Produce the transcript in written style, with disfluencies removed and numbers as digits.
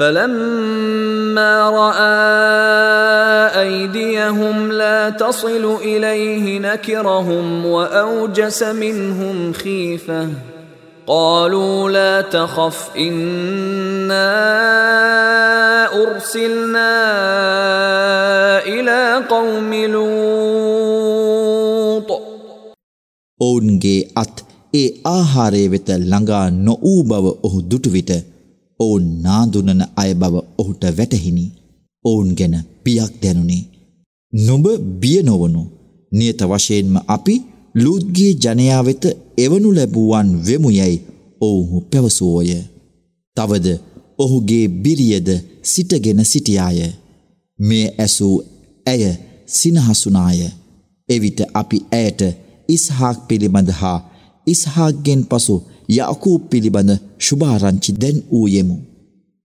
فلما رأى أيديهم لا تصل إليه نكرهم وأوجس منهم خيفة قالوا لا تخف إنا أرسلنا إلى قوم لوط. ඔවුන්ගේ අත් ඒ ආහාරය වෙත ළඟා නොවූ බව ඔහු දුටු විට ඔවුන් නාඳුනන අය බව ඔහුට වැටහිනි. ඔවුන් ගැන පියක් දැනුනි. නුඹ බිය නොවනු. නියත වශයෙන්ම අපි ලූත්ගේ ජනයා වෙත එවනු ලැබුවන් වෙමු යයි ඔවුහු පැවසුවෝය. තවද ඔහුගේ බිරියද සිටගෙන සිටියාය. මේ ඇසූ ඇය සිනහසුනාය. එවිට අපි ඇයට ඉස්හාක් පිළිබඳ හා ඉස්හාක්ගෙන් පසු යාකූබ් පිළිබඳ ශුභාරංචි දැන් වූයෙමු.